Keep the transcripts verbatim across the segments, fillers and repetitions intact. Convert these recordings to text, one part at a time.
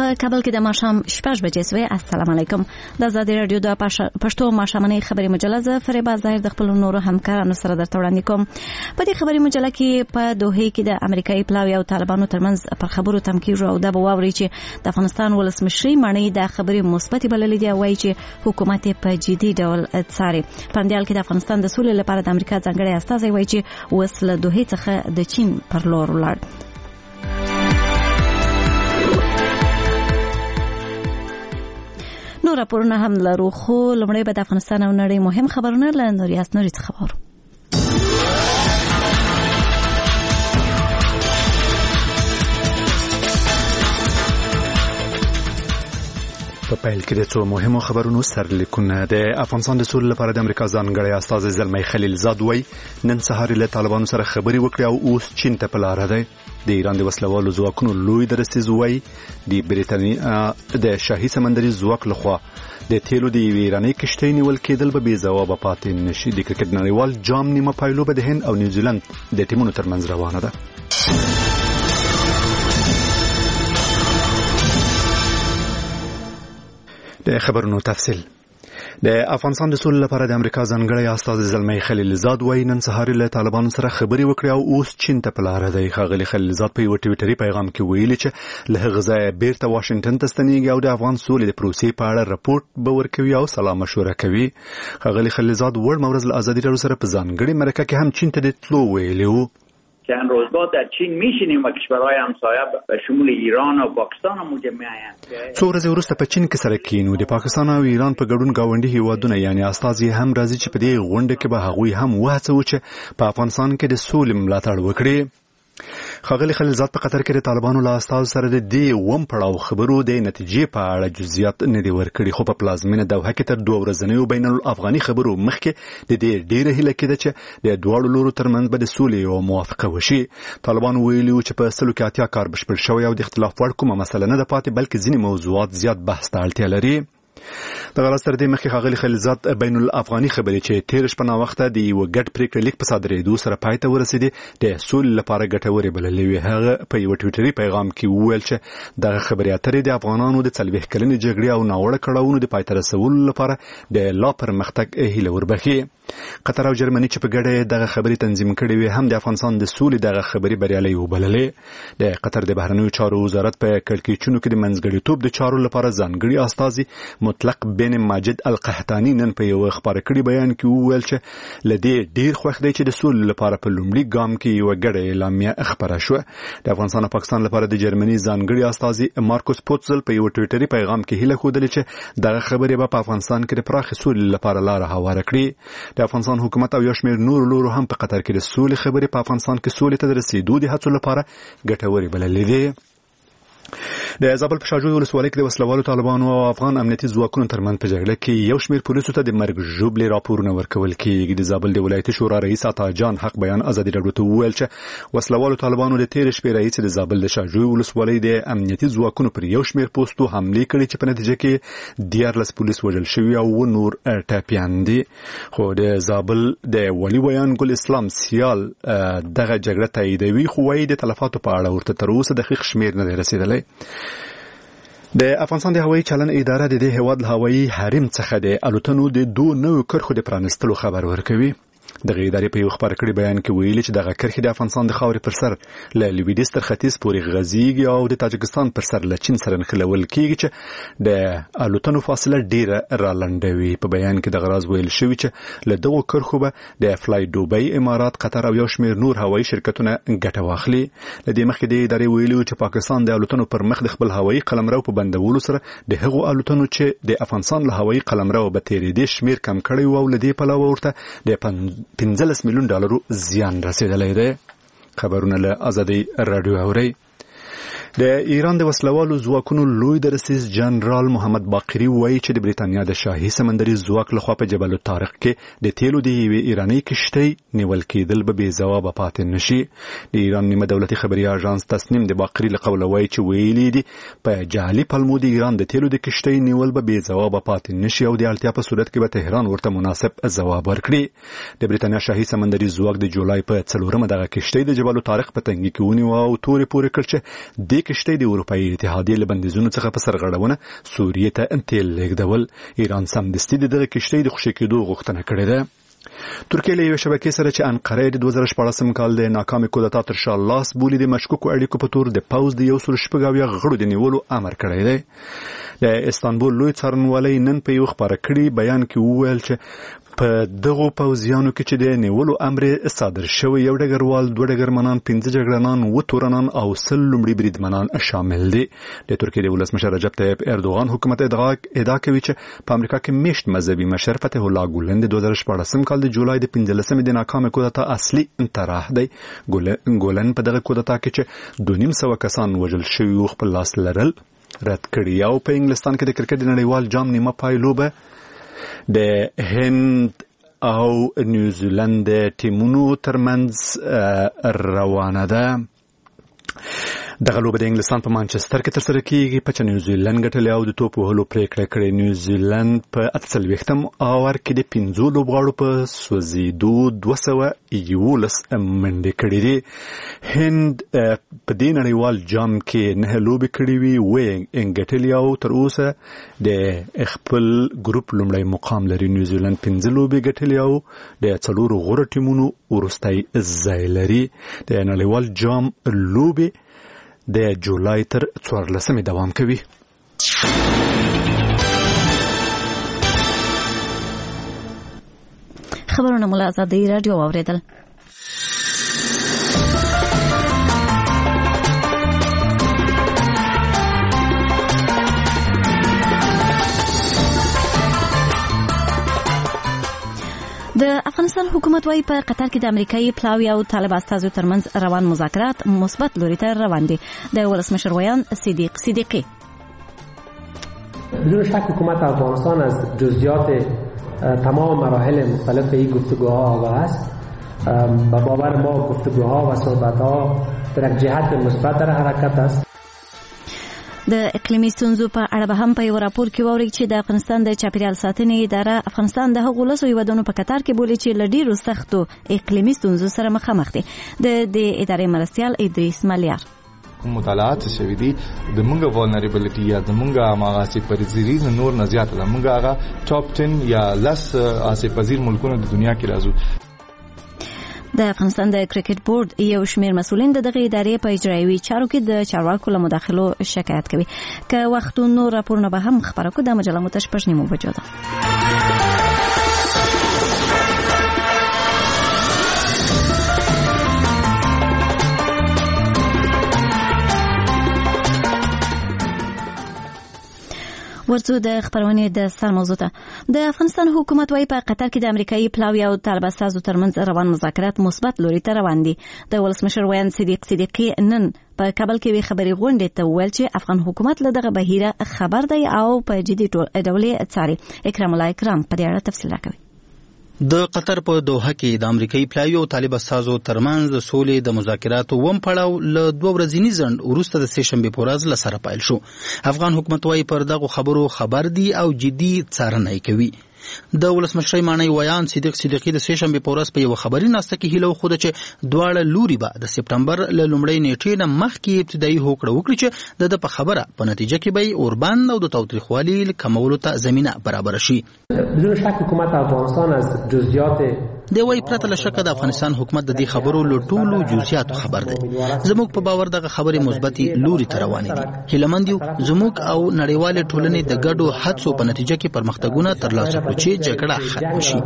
په کابل کې د ماښام شپږ بجې سوې. السلام علیکم. د آزادي رادیو د پښتو ماښامنۍ خبري مجله زه فریبا ظاهر د خپل نورو همکارانو سره درته وړاندې کوم. په دې خبري مجله کې په دوحې کې د امریکایي پلاوي او طالبانو ترمنځ پر خبرو تم کیږي او دا به واوري چې د افغانستان ولسمشر مانی د خبري مثبت بللې دی، وایي چې حکومت په جدي ډول څاري. پندیال کې د افغانستان د سولې لپاره د امریکا ځانګړی استازی وایي چې اوس له دوحې څخه د چین پر لور ولاړ. نور راپورونه هم لرو، خو لومړی به د افغانستان او نړۍ مهم خبرونه له نوریاس نوري څخه واورو. په پیل کې د څو مهمو خبرونو سرلیکونه. د افغانستان د سولې لپاره د امریکا ځانګړی استازی زلمی خلیلزاد وایي نن سهار له طالبانو سره خبرې وکړې او اوس چین ته په لاره دی. د ایران د وسلوالو ځواکونو لوی درستیز وایي د بریتانیا د شاهي سمندري ځواک لخوا د تیلو د یوې ایرانۍ کشتۍ نیول کېدل به بې ځوابه پاتې نشي. د کرکټ نړیوال جام نیمه پایلوبه د هند او نیوزیلند د ټیمونو ترمنځ روانه ده. د خبرونو تفصیل. د افغانستان د سولې لپاره د امریکا ځانګړی استازی زلمی خلیلزاد وایي نن سهار له طالبانو سره خبرې وکړې او اوس چین ته په لاره دی. ښاغلي خلیلزاد په یو ټویټري پیغام کې ویلي چې له هغه ځایه بیرته واشنګټن ته ستنېږي او د افغان سولې د پروسې په اړه رپورټ به ورکوي او سلا مشوره کوي. ښاغلي خلیلزاد وړمه ورځ له ازادي راډیو سره په ځانګړې مرکه کې هم چین ته د تلو ویلي و. چند روز بعد در چین میشینیم و کشورهای همسایه به شمول ایران و پاکستان هم مجمع هستند. څو ورځې وروسته په چین کې سره کینو. د پاکستان او ایران په ګډون گاونډي هیوادونه یعنی استازي هم راځي چې په دې غونډه کې به هغوی هم وهڅوي چې په افغانستان کې د سولې ملاتړ وکړي. ښاغلي خلیلزاد په قطر کې د طالبانو له استازو سره د دې اووم پړاو خبرو د نتیجې په اړه جزئیات نه دي ورکړي، خو په پلازمینه دوحه کې تر دوه ورځنیو بین الافغاني خبرو مخکې د دې ډېره هیله کېده چې د دواړو لورو ترمنځ به د سولې یوه موافقه وشي. طالبانو ویلي و چې په سلو کې اتیا کار بشپړ شوی او د اختلاف وړ کومه مسله نه ده پاتې، بلکې ځینې موضوعات زیات بحث ته اړتیا لري. دغه راز تر دې مخکې ښاغلي خلیلزاد بین الافغاني خبرې چې تېره شپه ناوخته د یوه ګډ پرېکړه لیک په صادرېدو سره پای ته ورسېدې د سولې لپاره ګټورې بللې وې. هغه په یوه ټویټري پیغام کې وویل چې دغه خبرې اترې د افغانانو د څلوېښت کلنې جګړې او ناوړه کړاوونو د پای ته رسولو لپاره د لا پرمختګ هیله وربښي. قطر او جرمني چې په ګډه دغه خبرې تنظیم کړې وې هم د افغانستان د سولې دغه خبرې بریالۍ وبللې. د قطر د بهرنیو چارو وزارت په کړکېچونو کې د منځګړیتوب د چارو لپاره ځانګړي استازي مطلق بن ماجد القحطاني نن په یو خبري کړي بیان کې وویل چې لدې ډیر خوښ دی چې د سولې لپاره په لومړي ګام کې یو ګډه اعلامیه خبره شو. د افغانستان او پاکستان لپاره د جرمني ځانګړي استازي مارکوس پوتزل په یو ټویټري پیغام کې هیله خوده چې دغه خبرې به په افغانستان کې د پراخ سولې لپاره لار هواره کړي. د افغانستان حکومت او یو شمېر نور لورو هم په قطر کې د سولې خبرې په افغانستان کې سولې ته د رسیدو د هڅو لپاره ګټورې بللې دي. د زابل په شاجوی ولسوالۍ کې د وسلوالو طالبانو او افغان امنیتي ځواکونو ترمنځ په جګړه کې یو شمېر پولیسو ته د مرګ ژوبلې راپورونه ورکول کېږي. د زابل د ولایتي شورا رئیس عطا جان حق بیان ازادي راډیو ته وویل چې وسلوالو طالبانو د تېرې شپې راهیسې د زابل د شاجوی ولسوالۍ د امنیتي ځواکونو پر یو شمېر پوسټو حملې کړې چې په نتیجه کې دیارلس پولیس وژل شوي او نور ټپیان دي. خو د زابل د ولي بیان ګل اسلام سیال دغه جګړه تاییدوي، خو وايي د تلفاتو په اړه ورته تر اوسه دقیق شمېر نه دی رسېدلی. د افغانستان د هوایي چلن اداره د دې هیواد له هوایي حریم څخه د الوتنو د دوه نوو کرښو د پرانستلو خبر ورکوي. دغه ادارې په یو خبر کړي بیان کې ویلي چې دغه کرښې د افغانستان د خاورې پر سر له لویدیځ تر ختیځ پورې غځېږي او د تاجکستان پر سر له چین سره نښلول کېږي چې د الوتنو فاصله ډیره رالنډوي. په بیان کې دغه راز ویل شوی چې له دغو کرښو به د فلای دوبۍ، امارات، قطر او یو شمېر نور هوایي شرکتونه ګټه واخلي. له دې مخکې د ادارې ویلي چې پاکستان د الوتنو پر مخ د خپل هوایي قلمرو په بندولو سره د هغو الوتنو چې د افغانستان له هوایي قلمرو به تېرېدې شمېر کم کړی و او له دې پلوه ورته د پنځلس میلیون ډالرو زیان رسیدلی دی. خبرونه له آزادي راډیو اورئ. د ایران د وسلوالو ځواکونو لوی درسیز جنرال محمد باقری وایي چې د بریتانیا د شاهي سمندري ځواک لخوا په جبل الطارق کې د تیلو د یوې ایرانۍ کشتۍ نیول کېدل به بې ځوابه پاتې نشي. د ایران نیمه دولتي خبري اژانس تسنیم د باقری له قوله وایي چې ویلي دي په جعلي پلمو د ایران د تیلو د کشتۍ نیول به بې ځوابه پاتې نشي او د اړتیا په صورت کې به تهران ورته مناسب ځواب ورکړي. د بریتانیا شاهي سمندري ځواک د جولای په څلورمه دغه کشتۍ د جبل الطارق په تنګي کې ونیوه او تورې پورې کړ چې د کشتۍ د اروپאי اتحادیې له بندیزونو څخه په سرغړونه سوریې ته تیل لیږدول. ایران سمدستي دغه کشتۍ د خوشي کېدو غوښتنه کړې ده. ترکیه له یو شبکې سره چې انقره د دوه زره شپاړسم کال د ناکامې کودتا تر شا لاس بولي د مشکوکو اړیکو په تور د پوځ د یو سل شپږ اویا غړو د نیولو امر کړی دی. د استانبول لوی څارنوالۍ نن په یو خپاره کړي بیان کې وویل چې په دغو پوځیانو کې چې د نیولو امر صادر شوی یو ډګروال، دوه ډګرمنان، پنځه جګړهمنان، اووه تورنان او سل لومړي بریدمنان شامل دي. د ترکیې د ولسمشر رجب طیب اردوغان حکومت ادعا کوي چې په امریکا کې میشت مذهبي مشر فتح الله ګولن د دوه زره شپاړسم کال د جولای د پنځلسمې د ناکامې کودتا اصلي طرح دی. ګولن په دغه کودتا کې چې دوه نیم سوه کسان وژل شوي خپل لاس لرل رد کړي. او په انګلستان کې د کرکټ د نړیوال جام نیمه پایلوبه د هند او نیوزیلند ټیمونو ترمنځ روانه ده. دغه لوبه د انګلستان په مانچستر کې ترسره کیږي، په چې نیوزیلند ګټلې او د توپ وهلو پریکړه کړې. نیوزیلند په اته څلوېښتم اوور کې د پنځو لوبغاړو په سوځېدو دوه سوه یولس منډې کړې دي. هند په دې نړیوال جام کې نه لوبې کړې وي، ویې ګټلې او تر اوسه د خپل ګروپ لومړی مقام لري. نیوزیلند پنځه لوبې ګټلې او د څلورو غوره ټیمونو وروستی ځای لري. د نړیوال جام لوبې د جولای تر څوارلسمې دوام کوي. خبرونه مو له ازادۍ راډیو واورېدل. د افغانستان حکومت وايي په قطر کې د امریکایي پلاوي او طالب استازو ترمنځ روان مذاکرات مثبت لوري ته روان دي. د ولسمشر ویان صدیق صدیقی بدون شک حکومت افغانستان از جزئیات تمام مراحل مختلف این گفتگوها آگاه است. به باور ما گفتگوها و صحبتها در یک جهت مثبت در حرکت است. د اقلیمي ستونزو په اړه به هم په یو راپور کې واورئ چې د افغانستان د چاپیریال ساتنې اداره افغانستان د هغو لسو هیوادونو په کتار کې بولي چې له ډېرو سختو اقلیمي ستونزو سره مخامخ دي. د دې ادارې مرستیال ادریس ملیار کوم مطالعات شوي دي د مونږه vulnerability یا د مونږه ماغاسي پرزيري نور نه زیات ده. مونږه هغه ټاپ ټن یا لس آسي پذیر ملکونو د دنیا کې راځو. د افغانستان د کرکټ بورډ یو شمېر مسؤلین د دغه ادارې په اجرایوي چارو کې د چارواکو له مداخلو شکایت کوي. که وختونو راپورونه به هم خبره کو د مجله مو تشپش نیمو بجو ده. ورڅو د خبرونه د سر موضوع ته. د افغانستان حکومت وايي په قطر کې د امریکایي پلاوي او طالب استازو ترمنځ روان مذاکرات مثبت لوري ته روان دي. د ولسمشر ویان صدیق صدیقی نن په کابل کې وی خبري غونډه ته ویل چې افغان حکومت له دغه بهیره خبر دی او په جدي ډول څاري. اکرام الله اکرام په دې اړه تفصیل راکوي. د قطر په دوحه کې د امریکایي پلاوي او طالب استازو ترمنځ د سولې د مذاکراتو وم پړاو له دوه ورځني ځنډ وروسته د سه شنبې په ورځ له سره پیل شو. افغان حکومت وايي پر دغه خبرو خبر دی او جدي څارنه کوي. د ولسمشر معنی ویان صدیق صدیقی د سه شنبې په ورځ په یو خبري ناسته کې هیله خوده چې دواړه لوري به د سپټمبر له لومړۍ نیټې نه مخکې ابتدایي هوکړه وکړي چې د په خبره په نتیجه کې به اوربند او د تاوتریخوالي کمولو ته زمينه برابر شي. بدون شک حکومت افغانستان از جزئیات دی وای پرته له شک د افغانستان حکومت د دې خبرو له ټولو جزئیاتو خبر دی. زموږ په باور دغه خبرې مثبتي لوري ته روانې دي. هیلمند یو زموږ او نړیوال ټولنې د ګډو هڅو په نتیجه کې پرمختګونه ترلاسه کړي چې جګړه ختم شي.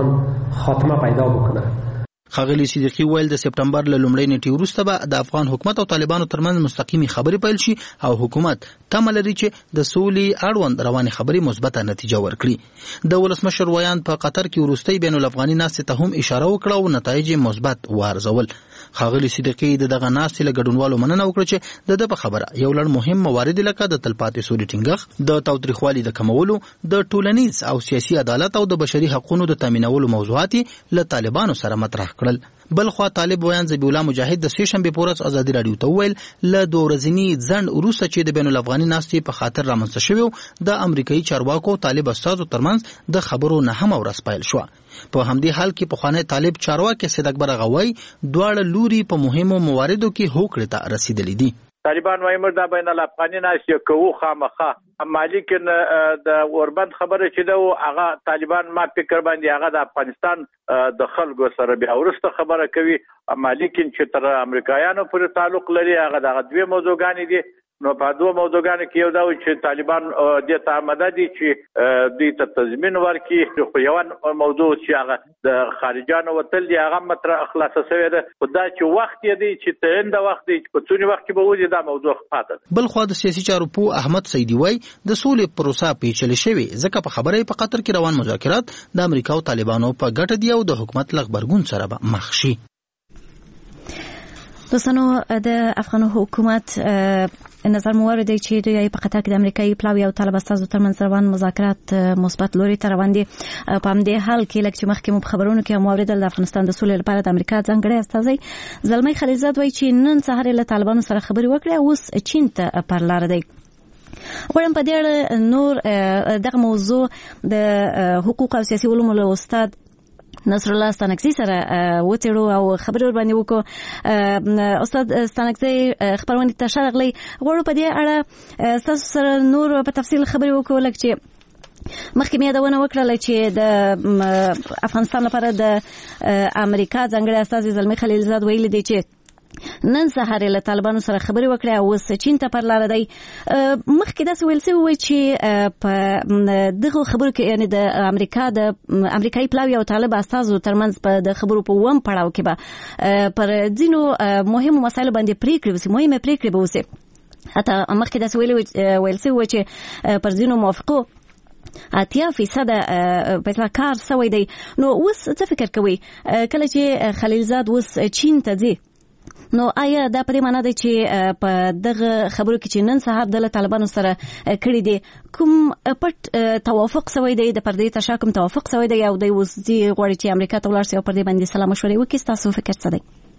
خاتمه پیدا وکړي. خاغلی صدیقی ویل د سپټمبر له لومړۍ نیټې وروسته به د افغان حکومت او طالبانو ترمنځ مستقیمي خبرې پیل شي او حکومت تمه لري چې د سولې اړوند روانې خبرې مثبته نتیجه ورکړي. د ولسمشر ویان په قطر کې وروستۍ بین الافغاني ناستې ته هم اشاره وکړه او نتایج مثبت وارزول. خاغلی صدیقی د دغه ناستې له ګډونوالو مننه وکړه چې د د په خبره یو لړ مهم موارد لکه د تلپاتې سولې ټینګښت، د تاوتریخوالي د کمولو، د ټولنیز او سیاسي عدالت او د بشري حقوقو د تامینولو موضوعات له طالبانو سره مطرح کړل. بلخوا طالب ویان ذبیح الله مجاهد د سه شنبې په ورځ ازادي راډیو ته ویل له دوه ورځني ځنډ وروسته چې د بین الافغاني ناستې په خاطر رامنځته شوی د امریکایي چارواکو طالب استازو ترمنځ د خبرو نهم ورځ پیل شو. په همدې حال کې پخوانی طالب چارواکي صدیق اکبر غوی دواړه لوري په مهمو مواردو کې هوکړه ته رسیدلې دي. طالبان وايي موږ د بین الافغاني ناسیه کوو خامخا مالکن د اوربند خبره چې دا هغه طالبان ما فکر باندې هغه د افغانستان د خلکو سره بیا ورسته خبره کوي مالکن چې تر امریکایانو پورې تعلق لري هغه د دوه موضوعګانې دي نو په دوه موضوعګانو کې یو دا چې طالبان د تعمده دي چې د تضمین ورکړي خو یو موضوع چې هغه د خارجانو وتل دي هغه متر خلاصه شوی ده خدا چې وخت دی چې تند وخت دی په څونی وخت کې به وځي دا موضوع پاتې بل خو د سیاسي چارو په احمد سیدی وای د سولې پروسه پیچلې شوی ځکه په خبره په قطر کې روان مذاکرات د امریکا او طالبانو په ګټه دی او د حکومت لغبرګون سره به مخ شي. دوستانو د افغان حکومت نظر مورد دی چې دوی په قطر کې د امریکایي پلاوی او طالب استازو ترمنځ روان مذاکرات مثبت لوري ته روان دي. په همدې حال کې لکه چې مخکې مو خبرونه کې مورد د افغانستان د سولې لپاره د امریکا ځانګړی استازی زلمی خلیلزاد وایي چې نن سهار له طالبانو سره خبرې وکړې اوس چین ته پر لار دی. غواړم په دې اړه نور دغه موضوع د حقوق او سیاسي علومو له استاد نصر الله ستانکزي سره وڅېړو او خبرې ور باندې وکړو. استاد ستانکزي خبرونه ته شارغلي غواړو په دې اړه تاسو سره نور په تفصیل خبرې وکړو لکه چې مخکې مې یادونه وکړله چې د افغانستان لپاره د امریکا ځانګړی استازی زلمی خلیلزاد ویلي دی چې نن سهار له طالبانو سره خبرې وکړې او اوس چین ته پر لار دی. مخکې داسې ویل شوي وای چې په دغه خبرو کې یعنی د امریکا د امریکایي پلاوی او طالب استازو ترمنځ په د خبرو په وم پړاو کې به پر ځینو مهمو مسایلو باندې پریکړې وسي مهمه پریکړې به وسي. حتی مخکې داسې ویل ویل شوي وای چې پر ځینو موافقو اتیا فیصد په کار سوی دی. نو اوس څه فکر کوي کله چې خلیلزاد اوس چین ته ځي نو آیا دا په دې معنی دی چې په دغه خبرو کې چې نن سهار د طالبانو سره کړی دي کوم پټ توافق سوی دی د پردې تشاکم توافق سوی دی او د اوس دی غواړي چې امریکا ته ولاړ شي او پر دې باندې سلام مشورې وکړي تاسو فکر څه دی؟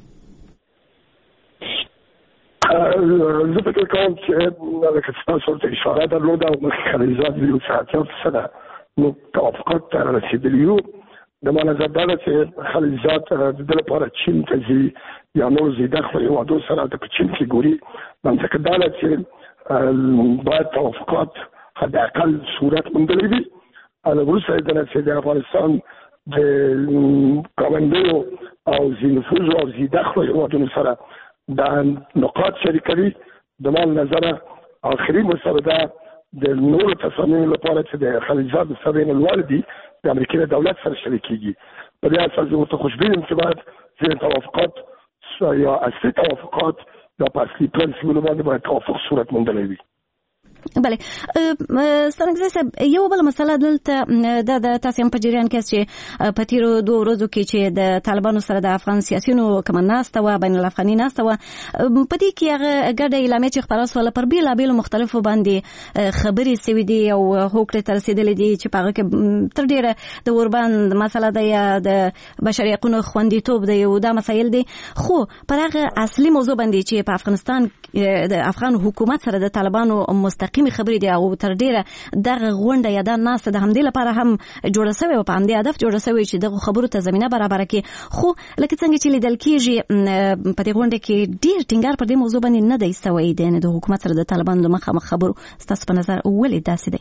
زه فکر کوم چې لکه تاسو ته اشاره درلوده او مخکې خلیلزاد ویلي چې اتیا فیصده نو توافقات ته رسېدلي یو. د ما نظر دا ده چې خلیلزاد د دې لپاره چین ته ځي یا نور زیاده خو هیوادو سره د چین کې ګوري منځکه دا ده چې باید توافقات حد اقل صورت موندلی وي. وروسته د چې د افغانستان د ګاونډیو او ځینفوزو او زیاده خو هیوادونو سره دا نقاط شریکوي. د ما نظر آخري مسوده د نورو تصامیمو لپاره چې د خلیلزاد د سبین الوالدي د امریکا د دولت سره شریکېږي په دې اساس زه ورته خوشبین یم چې باید ځینې توافقات یا اصلي توافقات یا په اصلي پرنسپلونو باندې باید توافق صورت موندلی وي. بله ستانکزي صاحب یو بل مسله دلته د د تاسو هم په جریان کې چې په تیرو دوه ورځو کې چې د طالبانو سره د افغان سیاسيونو کومه ناسته و بین الافغاني ناسته و په دې کې هغه ګډه اعلامیه چې خبره سوله پر بیلابیلو مختلفو باندې خبرې سوي دي او هوکړې ته رسېدلې دي چې په هغه کې تر ډیره د اوربند مسله ده یا د بشري حقوقو خوندیتوب دی او دا مسایل دي خو پر هغه اصلي موضوع باندې چې په افغانستان د افغان حکومت سره د طالبانو مستقیم خبرې دي او تر ډیره دغه غونډه یا د ناسته د همدې لپاره هم جوړه شوې او په همدې هدف جوړه شوې چې دغه خبرو ته زمينه برابر کړي. خو لکه څنګه چې لیدل کېږي په دې غونډه کې ډیر ټینګار پر دې موضوع باندې نه دی سوی دی د حکومت سره د طالبانو مخامخ خبرو ستاسو په نظر ولې داسې دی؟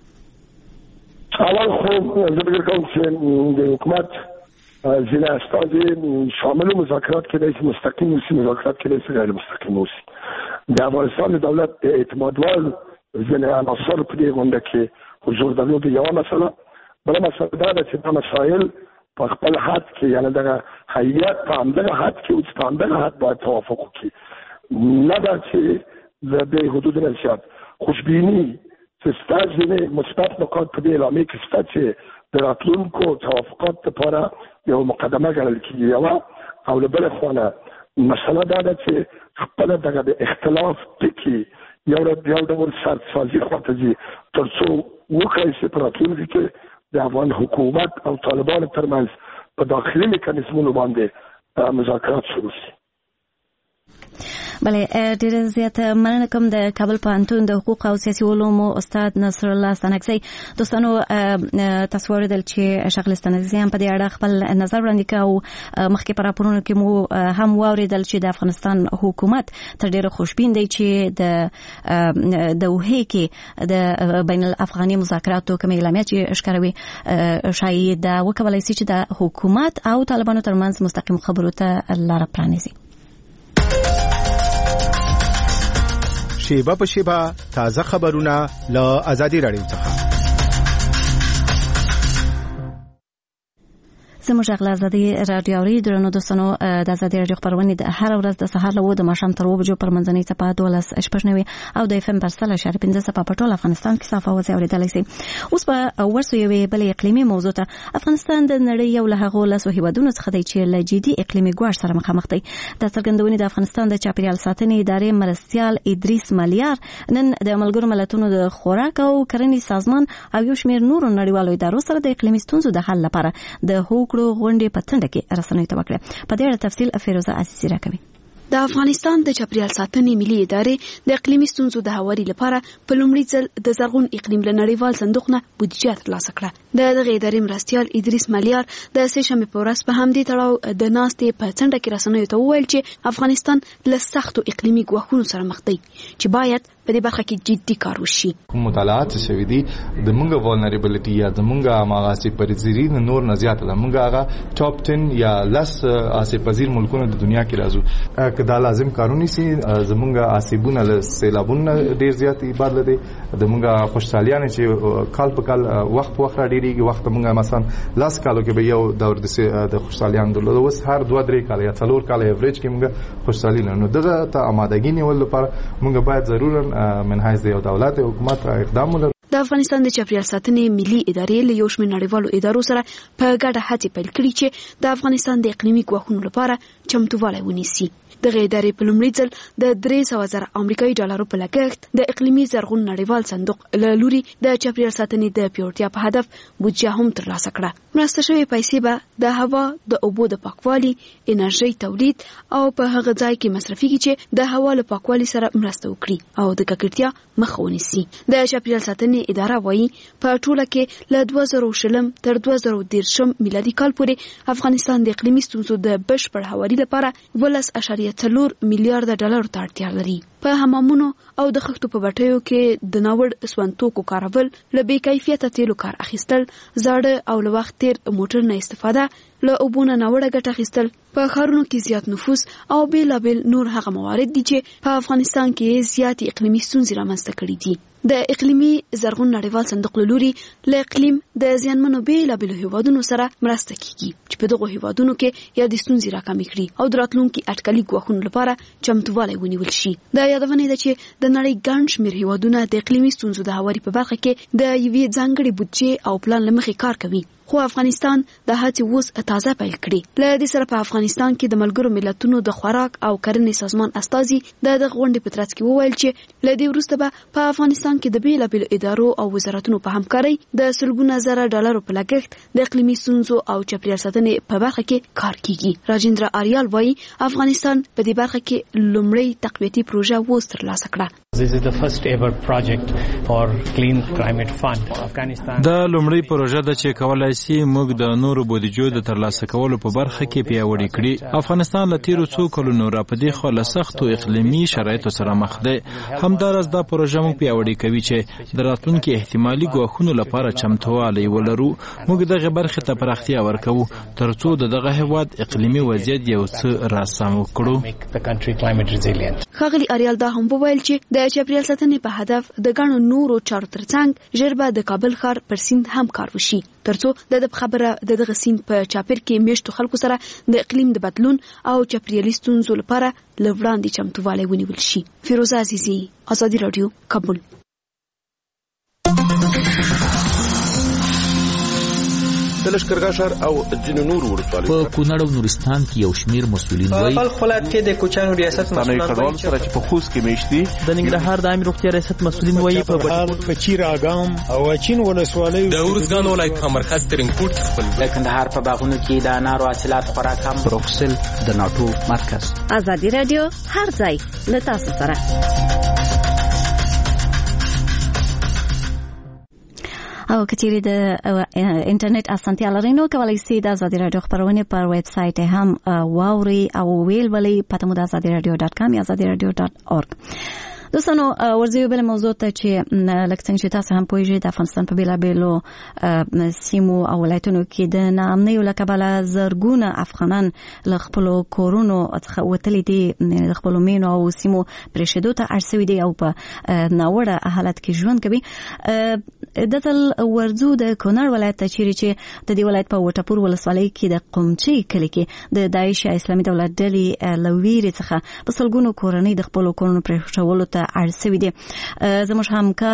اول خو زه فکر کوم چې د حکومت ځینې استازي شامل مذاکرات کېدای شي مستقیم اوسي مذاکرات کېدای شي غیر مستقیم اوسي. د افغانستان د دولت د اعتمادوال ځینې عناصر په دې غونډه کې حضور درلود. یوه مسله بله مسله دا ده چې دا مسایل په خپل حد کې یعنې دغه هیئت په همدغه حد کې اوس په همدغه حد باید توافق وکړي نه ده چې د دې حدود نه زیات خوشبیني چې ستا ځینې مثبت نکات په دې اعلامیې کې شته چې د راتلونکو توافقات لپاره یو مقدمه ګڼل کېږي. یوه او له بلې خوا نه مسله دا ده چې خپله دغه د اختلاف ټکي یو یو ډول سازي خواته ځي تر څو وکړی شي په راتلونکي کې د افغان حکومت او طالبانو ترمنځ په داخلي میکانیزمونو باندې مذاکرات شروع شي. بله ډیره زیاته مننه کوم د کابل پوهنتون د حقوق او سیاسي علومو استاد نصر الله ستانکزی. دوستانو تاسو ورته چې شغله ستانکزی هم په دې اړه خپل نظر وړاندې کاوه. مخکې پر راپورونو کې مو هم واوریدل چې د افغانستان حکومت تر ډیره خوشبین دی چې د د دوحه کې د بین الافغاني مذاکراتو کومه اعلامیه چې ښکاروي شاید دا وکولای شي چې د حکومت او طالبانو ترمنځ مستقیم خبرو ته لار پرانیزي. شیبه په شیبه تازه خبرونه له ازادي راډیو څخه. زموږ غلا ازادي رادیو اوري درنو دوستانو د ازادي رادیو خبرونه د هر ورځ د سهار له د ماښام تر وبجو پر منځنۍ صفه دولس شپږنوي او د اف ام پر سل شهر پنځه صفه په ټول افغانستان کې صفه وځي اوریدلای شي. اوس په ورسو یوې بلې اقلیمي موضوع ته. افغانستان د نړۍ یو له هغو لاسو هیوادونو څخه دی چې له جدي اقلیمي ګواښ سره مخامخ دی. د څرګندونې د افغانستان د چاپیریال ساتنې ادارې مرستیال ادریس مالیار نن د ملګرو ملتونو د خوراک او کرنې سازمان او یو شمېر نورو نړیوالو ادارو سره د اقلیمي ستونزو د حل لپاره د هوکړو غونډې په څنډه کې رسنیو ته وکړه. په دې اړه تفصیل فیروزه عزیزی راکوي. د افغانستان د چاپیریال ساتنې ملي ادارې د اقلیمي ستونزو د هواري لپاره په لومړي ځل د زرغون اقلیم له نړیوال صندوق نه بودیجه ترلاسه کړه. د دغه ادارې مرستیال ادریس مالیار د سه شنبې په ورځ په همدې تړاو د ناستې په څنډه کې رسنیو ته وویل چې افغانستان له سختو اقلیمي ګواښونو سره مخ دی چې باید په دې برخه کې جدي کار وشي. مطالعات شوي دي د مونږه vulnerability یا د مونږه ماغاسي پرځيري نور نه زیات ده. مونږه هغه ټاپ ټن یا لس آسي پذیر ملکونو د دنیا کې راځو. کدا لازم کارونه سي زمونږه آسيبونه له سیلابونه ډیر زیات عبادت دي. د مونږه خوشحاليانه چې کال په کال وخت په وخت ډیریږي. وخت مونږه مثلا لاس کالو کې به یو دور د خوشحاليان درلود. اوس هر دوه درې کال یا څلور کال ایوریج کې مونږه خوشحالي لرو. دغه ته آمادګي نیول لپاره مونږ باید ضرورا من حیث د دولت حکومت اقدام ولرو. د افغانستان د چاپیریال ساتنې ملي ادارې له یو شمېر نړیوالو ادارو سره په ګډه هڅې پیل کړې چې د افغانستان د اقلیمي ګواښونو لپاره چمتووالی ونیسي. دغه ادارې په لومړي ځل د درې سوه زره امریکایي ډالرو په لګښت د اقلیمي زرغون نړیوال صندوق له لوري د چاپیریال ساتنې د پیاوړتیا په هدف بودیجه هم ترلاسه کړه. مرسته شوې پیسې به د هوا د اوبو د پاکوالي، انرژۍ تولید او په هغه ځای کې مصرفيږي چې د هوا له پاکوالي سره مرسته وکړي او د ککړتیا مخه ونیسي. د چاپیریال ساتنې اداره وایي په ټوله کې له دوه زره شلم تر دوه زره دېرشم میلادي کال پورې افغانستان د اقلیمي ستونزو د بشپړ هواري لپاره ولس اشاریه څلور میلیارډ ډالر ته اړتیا لري. په حمامونو او د خښتو په بټیو کې د ناوړ سونتوکو کارول، له بې کیفیته تیلو کار اخیستل، زاړه او له وخت تیر موټر نه استفاده، له اوبو نه ناوړه ګټه اخیستل، په ښارونو کې زیات نفوس او بیلابیل نور هغه موارد دي چې په افغانستان کې زیاتې اقلیمي ستونزې رامنځته کړي دي. د اقلیمي زرغون نړیوال صندوق له لوري له اقلیم د زیانمنو بیلابیلو هیوادونو سره مرسته کیږي چې په دغو هیوادونو کې یا د ستونزې راکمې کړي او د راتلونکي اټکلي ګواښونو لپاره چمتووالی ونیول شي. د یادونې ده چې د نړۍ ګڼ شمېر هیوادونه د اقلیمي ستونزو د هواري په برخه کې د یوې ځانګړې بودیجې او پلان له مخې کار کوي. خو افغانستان د هڅې اوس تازه پیل کړي. له دې سره په افغانستان کې د ملګرو ملتونو د خوراک او کرنې سازمان استازي د دغه غونډې په ترڅ کې وویل چې له دې وروسته به په افغانستان کې د بیلابیلو ادارو او وزارتونو په همکارۍ د سلګونه زره ډالرو په لګښت د اقلیمي ستونزو او چاپیریال ساتنې په برخه کې کار کیږي. راجندرا آریال وایي افغانستان په دې برخه کې لومړی تقویتي پروژه وس ترلاسه کړه. This is the first ever project for Clean Climate Fund. Afghanistan دا لومړی پروژه ده چې کولای شي موږ د نورو بودیجو د ترلاسه کولو په برخه کې پیاوړی کړي. افغانستان له تیرو څو کلونو راپدې خو له سختو اقلیمي شرایطو سره مخ دی. همدارس دا پروژه موږ پیاوړی کوي چې د راتلونکي احتمالي ګواښونو لپاره چمتووالی ولرو. موږ دغه برخه ته پراختیا ورکوو ترڅو د دغه هیواد اقلیمي وضعیت یو څه راسم وکړو. ښاغلي آریال دا هم وویل چې د چاپیریال ساتنې په هدف د ګڼو نورو چارو ترڅنګ ژر به د کابل ښار پر سیند هم کار وشي ترڅو د خبره د دغه سیند په چاپیر کې میشتو خلکو سره د اقلیم د بدلون او چاپیریالي ستونزو لپاره له وړاندې چمتووالی ونیول شي. فیروزه عزیزی، ازادي رادیو، کابل. د لشکرګاه او ځینو نورو ولسوالیو په کونړ او نورستان کې یو شمیر مسؤلین وایي په بلخ ولایت کې د کوچانو ریاست مسؤلین وایي چې په خوست کې میشتي د ننګرهار د عامه روغتیا ریاست مسؤلین وایي په بهار په چیر اګام او اچین ولسوالیو د ورزګان ولایت مرکز ترینکوټ خپل د کندهار په باغونو کې د انارو حاصلات خورا کم. بروکسل د ناټو مرکز. ازادي رادیو هر ځای له تاسو سره. او کچېری د انټرنیټ اسانتیا لرئ نو کولای شئ د ازادي رادیو خبرونه پر ویب سټ هم واوري او ویل ولې پته مو د ازادي رادیو ډاټ کام یا ازادي رادیو ډاټ اورګ. دوستانو ورځي بل موضوع ته چې لکه څنګه چې تاسو هم پوهیږئ د افغانستان په بیلابیلو سیمو او ولایتونو کې د ناامنۍ له کبله زرګونه افغانان له خپلو کورونو څخه وتلي دي، د خپلو مینو او سیمو پرېښودو ته اړ شوي دي او په ناوړه حالت کې ژوند کوي. د ځل ورځو د کونړ ولایت ته چیرې چې د دې ولایت په وټپور ولسوالۍ کې د قمچۍ کلي کې د داعش یا اسلامي دولت ډلې له ویرې څخه په سلګونو کورنۍ د خپلو کورونو پرېښودلو ته اړ شوي دي. زموږ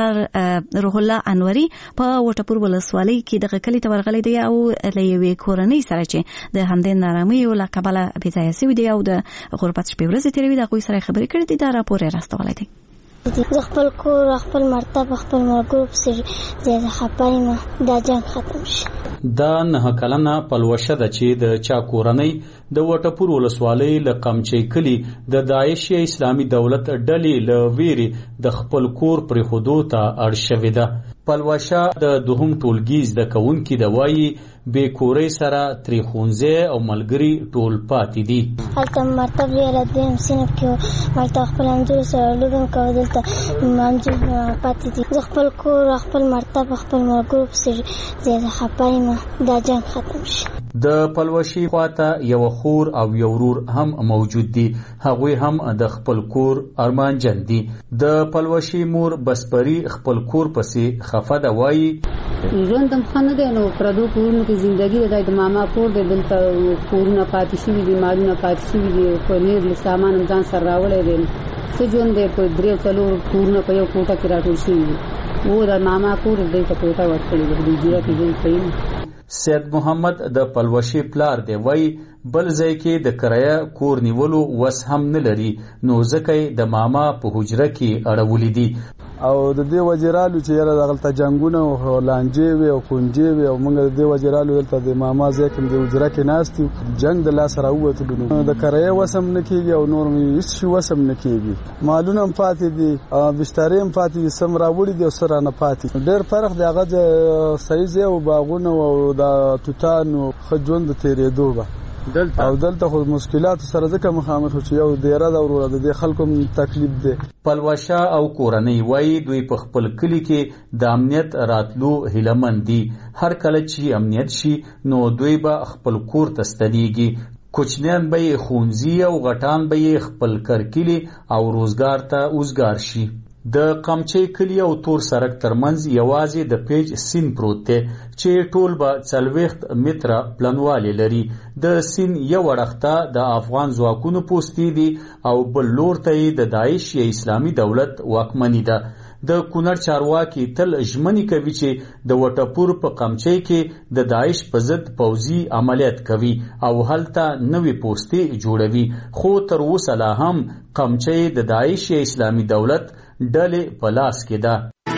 همکار روح الله انوري په وټپور ولسوالۍ کې دغه کلي ته ورغلی دی او له یوې کورنۍ سره چې د همدې ناارامیو له کبله بېځایه شوي دي او د غربت شپې ورځې تېروي د هغوی سره خبرې کړې دي. دا راپور یې راستولی دی. زه خپل کور خپل مرتبه خپل ملګرو پسې زیاده خفه یم، دا جنګ ختم شي. دا نه کلنه پلوشه ده چې د چا کورنۍ د وټپور ولسوالۍ له قمچۍ کلي د داعش یا اسلامي دولت ډلې له ویرې د خپل کور پرېښودو ته اړ شوې ده. پلوشه د دوهم ټولګي زده کوونکي د وایي بې کورۍ سره ترې ښوونځی او ملګري ټول پاتې دي. هلته مرتب یې دویم صنف کې هلته خپل همزولو سره لوبې مې کوه، دلته همزول پاتې دي. زه خپل کور خپل مرتب خپل ملګرو پسې زیاده خفه یم، دا جنګ ختم شي. د پلوشي خواته یو خور او یو ورور هم موجود دي، هغوی هم د خپل کور ارمانجن دي. د پلوشي مور بسپري خپل کور پسې خفه ده، وایي ژوند هم ښه نه دی، نو پردو کورونو کې زندګي ده، د ماما کور دی، دلته کورونه پاتې شوي دي، مالونه پاتې شوي دي، پنیر له سامان هم ځان سره راوړی دی. څه ژوند دی، په درې څلور کورونه په یو کوټه کې راټول شوي دي. و د ماما کور دی ته کوټه ورکړې ده، د جیره کې ژوند کوي. سید محمد د پلوشي پلار دی، وایي بل ځای کې د کرایه کور نیولو وس هم نه لري، نو ځکه د ماما په حجره کې اړولي دي. او د دې وزیرالو چې یاره دغلته جنګونه او لانجې وي او کونجې وي او موږ د دې وزیرالو دلته د ماما ځای کې د حجره کې ناست یو، جنګ د لاسه راووتلو، نو د کرایه وس هم نه کېږي او نور هېڅ شي وس هم نه کېږي. مالونه هم پاتې دي، بسترې هم پاتې دي، څه هم راوړي دي او څه رانه پاتې. ډېر فرق دی، هغه صحیح ځای او باغونه او د توتان او ښه ژوند د تېرېدو به دلته او دلته خو مشکلات سره ځکه مخامخ شو، یو دیره دا وروره د دې خلکو تکلیف دی. پلوشه او کورنۍ وایي دوی په خپل کلي کې د امنیت راتلو هیلهمند دي. هر کله چې امنیت شي نو دوی به خپل کور ته ستنېږي، کوچنیان به یې ښوونځي او غټان به یې خپل کرکلي او روزګار ته اوزګار شي. د قمچۍ کلي او تور سرک ترمنځ یوازې د پیج سیند پروت دی چې ټول به څلوېښت متره پلنوالی لري. د سیند یو اړخته د افغان ځواکونو پوستې دي او بل لور ته یې د داعش یا اسلامي دولت واکمني ده. د کونړ چارواکي تل ژمنې کوي چې د وټپور په قمچۍ کې د داعش په ضد پوځي عملیات کوي او هلته نوې پوستې جوړوي، خو تر اوسه لا هم قمچۍ د داعش یا اسلامي دولت ډلې په لاس کې ده.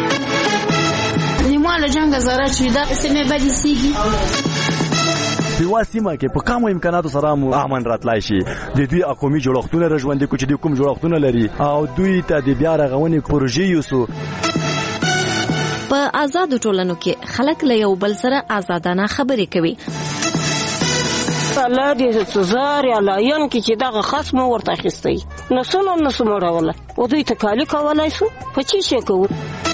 نیمواله جنګ زره چې دا سیمې بدې سیږي په وا سیمه کې په کمو امکاناتو سره مو امن راتلای شي. د دوی اقومي جوړښتونه را ژوندي کو چې د کوم جوړښتونه لري او دوی ته د بیا رغونې پروژې یوسو. په آزادو ټولنو کې خلک له یو بل سره آزادانه خبرې کوي. الله دې سزار یا لاین کې چې دغه خصم ورته اخیستی نسونه نسو مړوله او دوی ته کالی کولای شو په چی شي کوو.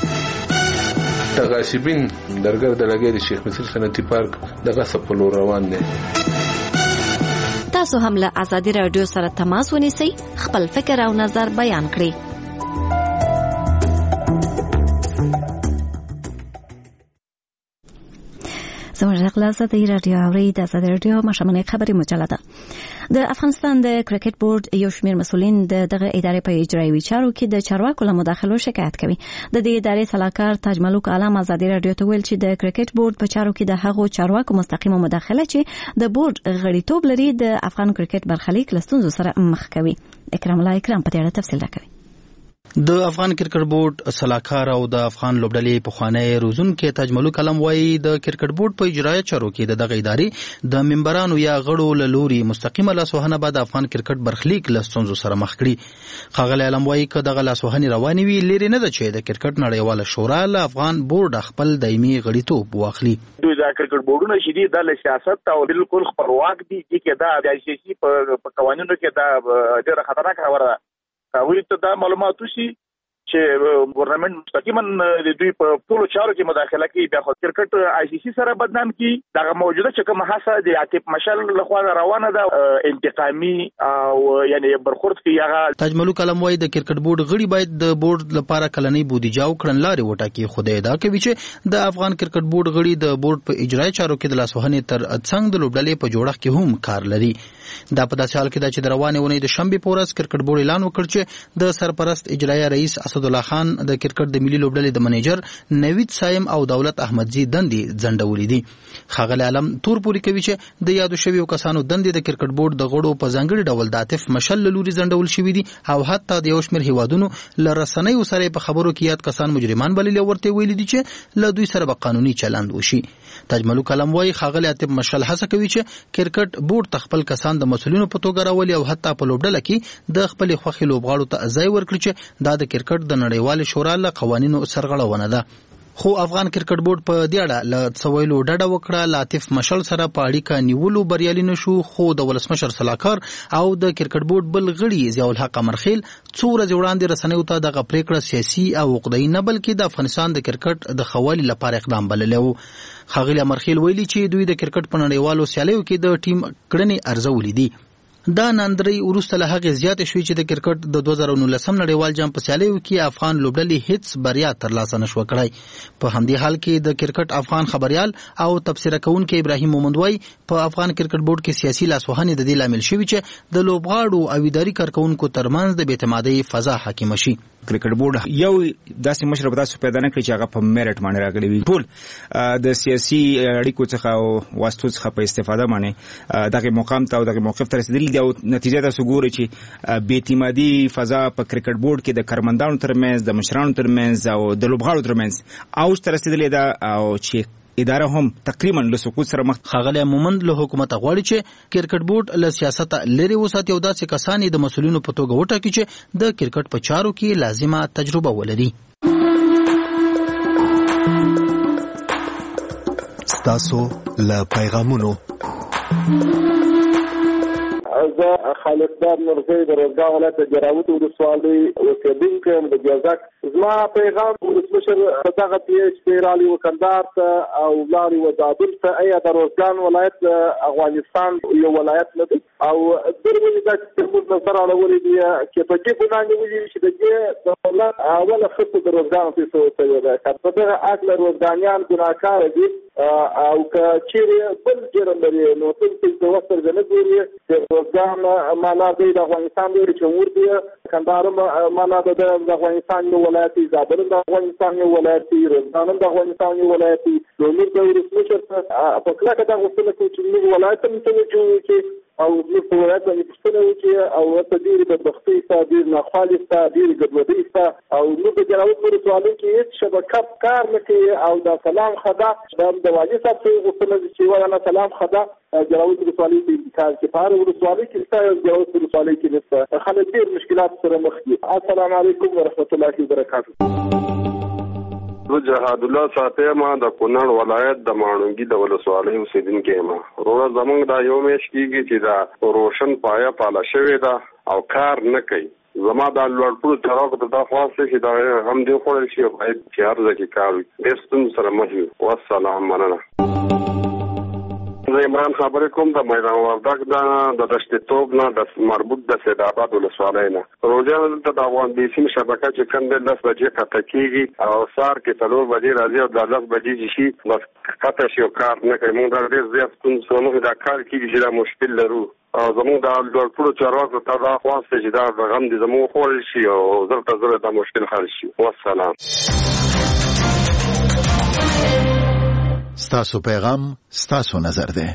د غاصبین درګر د لګې د شیخ مصر صنعتي پارک د غصب په لور روان دي. تاسو هم له ازادي رادیو سره تماس ونیسئ، خپل فکر او نظر بیان کړئ. زموږ اغلاس د رادیو اوري د آزاد رادیو مشامنه خبري مجله ده. د افغانستان د کرکټ بورډ یو شمېر مسولین د دغه ادارې په اجرایي چارو کې د چارواکو له مداخلو شکایت کوي. د دې ادارې صلاحکار تاج ملک عالم آزاد رادیو ته ویل چې د کرکټ بورډ په چارو کې د هغو چارواکو مستقیمه مداخله چې د بورډ غړیتوب لري د افغان کرکټ برخلیک له ستونزو سره مخ کوي. اکرام الله اکرام په دې اړه تفصیل راکوي. د افغان کرکټ بورډ صلاحکار او د افغان لوبډلې په خوانی روزونکو تاج ملک علم وایي د کرکټ بورډ په اجرایي چارو کې د دغه ادارې د ممبرانو یا غړو له لوري مستقیمه لاسوهنه بعد افغان کرکټ برخلیک له ستونزو سره مخ کړي. ښاغلی علم وایي که دغه لاسوهنې روانې وي لري نه ده چې د کرکټ نړیواله شورا له افغان بورډ خپل دایمي غړیتوب واخلي. دوی د کرکټ بورډونو شدي د سیاست او بالکل خپلواک دي چې دا د سیاسي په قوانینو کې دا ډېره خطرناکه خبره ده. ولی ته دا معلومات وشي چې ګورنمنت مستقیما د دوی په ټولو چارو کې مداخله کوي، بیا خو کرکټ آی سی سی سره بدنام کی. دغه موجوده چې کوم حساسه د عاطف مشل لخوا روانه ده انتقامي او یعنی برخورد کوي. هغه تاج ملک علم وایي د کرکټ بورډ غړي باید د بورډ لپاره کلنۍ بودیجه او کړنلارې وټاکي. خو د ادعا کوي چې د افغان کرکټ بورډ غړي د بورډ په اجرایي چارو کې د لاسوهنې تر څنګ د لوبډلې په جوړښت کې هم کار لري. دا په داسې حال کې ده چې د روانې اونۍ د شنبې په ورځ کرکټ بورډ اعلان وکړ چې د سرپرست اجرایي رئیس اسدالله خان د کرکټ د ملي لوبډلې د منیجر نوید سایم او دولت احمدزي دندې ځنډولې دي. ښاغلی علم تور پورې کوي چې د یادو شویو کسانو دندې د کرکټ بورډ د غړو په ځانګړي ډول د عاطف مشل له لوري ځنډول شوي دي او حتی د یو شمېر هیوادونو له رسنیو سره په خبرو کې یاد کسان مجرمان بللي او ورته ویلي دي چې له دوی سره به قانوني چلند وشي. تاج ملک علم وایي ښاغلی عاطف مشل هڅه کوي چې کرکټ بورډ ته خپل کسان د مسؤلینو په توګه راولي او حتی په لوبډله کې د خپل خوښې لوبغاړو ته ځای ورکړي چې دا د کرکټ د نړیوال شورا له قوانینو سرغړونه ده. خو افغان کرکټ بورډ په دې اړه له څویلو ډډه وکړه. له عاطف مشل سره په اړیکه نیولو بریالي نشو، خو د ولسمشر صلاحکار او د کرکټ بورډ بل غړي ضیاء الحق امرخیل څو ورځې وړاندې رسنیو ته دغه پریکړه سیاسي او عقده‌ای نه بلکې د افغانستان د کرکټ د ښه والي لپاره اقدام بللی و. ښاغلي امرخیل ویلي چې دوی د کرکټ په نړیوالو سیالیو کې د ټیم کړنې ارزولې دي. دا ناندري وروسته له هغې زیاتې شوې چې د کرکټ د دوه زره نولسم نړیوال جام په سیالیو کې افغان لوبډلې هیڅ بریا ترلاسه نشوه کړی. په همدې حال کې د کرکټ افغان خبريال او تبصره کوونکی ابراهیم مومند وایي په افغان کرکټ بورډ کې سیاسي لاسوهنې د دې لامل شوي چې د لوبغاړو او اداري کارکونکو ترمنځ د بې اعتمادۍ فضا حاکمه شي. کرکټ بورډ یو داسې مشر په تاسو پیدا نه کړی چې هغه په میرټ باندې راغلی وي. ټول د سیاسي اړیکو څخه او واسطو څخه په استفاده باندې دغه مقام ته او دغه موقف ته رسیدلی دی او نتیجه دا سګوري چې بې اعتمادي فضا په کرکټ بورډ کې د کارمندانو ترمنځ د مشرانو ترمنځ او د لوبغاړو ترمنځ اوج ته رسیدلی ده او چې اداره هم تقریبا له سقوط سره مخ. ښاغلی مومند له حکومت غواړي چې کرکټ بورډ له سیاست لري وساتي او داسې کسان د مسؤلینو په توګه وټاکي چې د کرکټ په چارو کې لازمه تجربه ولري. ستاسو له پیغامونو زه خالد دار مرزي د روزګان ولایت د جراوت ولسوالۍ اوسېدونکی یم د جازک. زما پیغام ولسمشر دغه پی ایچ پی رالي وکندار ته او لاري وزابل ته ایا د روزګان ولایت افغانستان یو ولایت نه دی او درمونې دا چې موږ نظر اړولې دي چې په دې ګناه نیولې چې د دې د دولت اوله خطه د روزګان په څیر شوې ده. په دغه اصل روزګانیان ګناهکار دي او که چیرې بل جرم لري نو ټول څه وسر نه ګوري چې روزګان معنا د افغانستان لري چې ور دي کندهار معنا د افغانستان یو ولایت دی، زابل د افغانستان یو ولایت دی، روزګان د افغانستان یو ولایت دی. نو موږ د ولسمشر په کله کې دا غوښتنه کوو چې موږ ولایت هم څنګه جوړ کړو او موږ په ولایت باندې پوښتنه وکړو او ورته ډېرې بدبختۍ شته، ډېر ناخوالې شته، ډېرې ګډوډۍ شته او موږ په جلاوط ولسوالۍ کې هېڅ شبکه کار نه کوي او دا سلام خدا د والي صاحب څخه غوښتنه ده چې وایي سلام خدا جلاوط ولسوالۍ کې انتقال کې په هره ولسوالۍ کې شته، جلاوط ولسوالۍ کې نشته. خلک ډېر مشکلات سره مخ دي. السلام علیکم ورحمت الله وبرکاته. زه جهاد الله ساتم د کونړ ولایت د ماڼوګي د ولسوالۍ اوسیدونکی یم. وروره زمونږ دا یو میاشت کېږي چې دا روشن پایه پاله شوې ده او کار نه کوي. زما دا لوړپوړو چارواکو ته دا خواست دی چې دا هم دې خوړل شي او باید چې هر ځای کې کار وي. ډېر ستونزو سره مخ یو. والسلام، مننه. زه عمران خبرې کوم د میدان وردګ د دشت توب نه د مربوط د سید آباد ولسوالۍ نه. روزه دلته د افغان بیسیم شبکه چې کوم د دس بجې قطع کېږي او سهار کې څلور بجې راځي او د دس بجې شي بس قطع شي او کار نه کوي. موږ دا ډېر زیات ستونزې موږ دا کار کېږي چې دا مشکل لرو او زموږ د ټولو چارواکو ته دا خواست چې دا غم دې زموږ خوړل شي او زر ته زر دا مشکل حل شي. والسلام. ستاسو پیغام ستاسو نظر ده.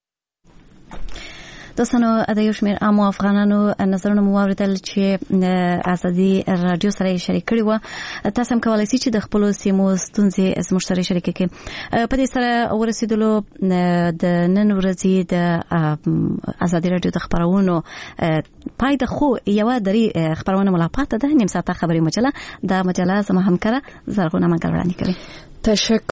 دوستانو د یو شمېر عامو افغانانو نظرونه مو واورېدل چې ازادي راډیو سره یې شریک کړي وو. تاسو هم کولی شئ چې د خپلو سیمو ستونزې زموږ سره شریکې کړئ. په دې سره ورسېدلو د نن ورځې د ازادي راډیو د خپرونو پای د خو یوه درې خپرونه مو لا پاته ده، نیم ساعته خبري مجله. دا مجله زما همکاره زرغونه منګل وړاندې کوي. تشکر.